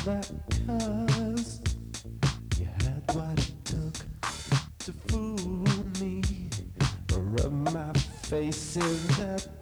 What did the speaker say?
that 'cause you had what it took to fool me. Rub my face in that